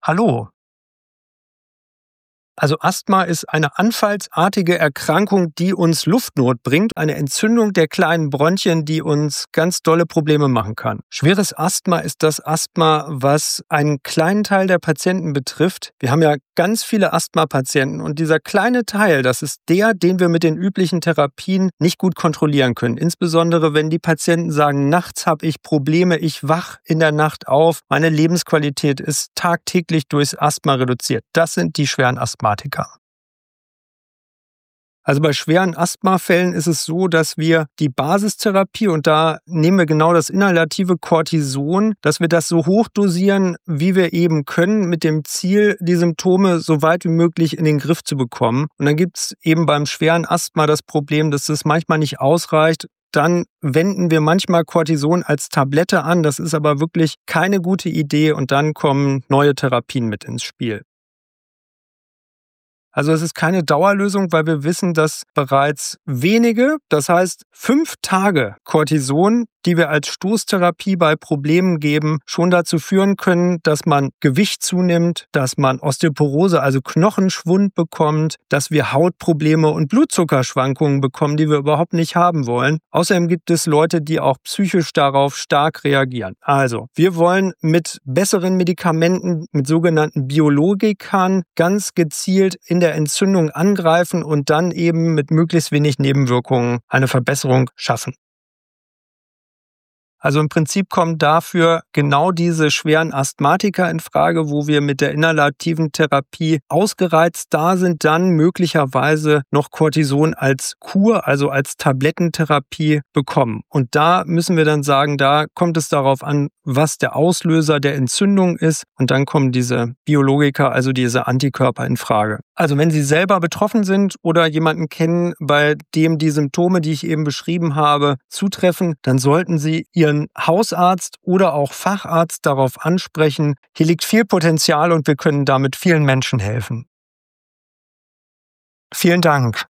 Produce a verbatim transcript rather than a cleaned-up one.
Hallo. Also Asthma ist eine anfallsartige Erkrankung, die uns Luftnot bringt, eine Entzündung der kleinen Bronchien, die uns ganz dolle Probleme machen kann. Schweres Asthma ist das Asthma, was einen kleinen Teil der Patienten betrifft. Wir haben ja ganz viele Asthma-Patienten und dieser kleine Teil, das ist der, den wir mit den üblichen Therapien nicht gut kontrollieren können. Insbesondere wenn die Patienten sagen, nachts habe ich Probleme, ich wach in der Nacht auf, meine Lebensqualität ist tagtäglich durchs Asthma reduziert. Das sind die schweren Asthmatiker. Also bei schweren Asthmafällen ist es so, dass wir die Basistherapie, und da nehmen wir genau das inhalative Cortison, dass wir das so hoch dosieren, wie wir eben können, mit dem Ziel, die Symptome so weit wie möglich in den Griff zu bekommen. Und dann gibt es eben beim schweren Asthma das Problem, dass das manchmal nicht ausreicht. Dann wenden wir manchmal Cortison als Tablette an. Das ist aber wirklich keine gute Idee und dann kommen neue Therapien mit ins Spiel. Also es ist keine Dauerlösung, weil wir wissen, dass bereits wenige, das heißt fünf Tage Cortison, die wir als Stoßtherapie bei Problemen geben, schon dazu führen können, dass man Gewicht zunimmt, dass man Osteoporose, also Knochenschwund bekommt, dass wir Hautprobleme und Blutzuckerschwankungen bekommen, die wir überhaupt nicht haben wollen. Außerdem gibt es Leute, die auch psychisch darauf stark reagieren. Also, wir wollen mit besseren Medikamenten, mit sogenannten Biologikern ganz gezielt in der Entzündung angreifen und dann eben mit möglichst wenig Nebenwirkungen eine Verbesserung schaffen. Also im Prinzip kommen dafür genau diese schweren Asthmatiker in Frage, wo wir mit der inhalativen Therapie ausgereizt da sind, dann möglicherweise noch Cortison als Kur, also als Tablettentherapie bekommen. Und da müssen wir dann sagen, da kommt es darauf an, was der Auslöser der Entzündung ist. Und dann kommen diese Biologika, also diese Antikörper in Frage. Also wenn Sie selber betroffen sind oder jemanden kennen, bei dem die Symptome, die ich eben beschrieben habe, zutreffen, dann sollten Sie Ihren Hausarzt oder auch Facharzt darauf ansprechen. Hier liegt viel Potenzial und wir können damit vielen Menschen helfen. Vielen Dank.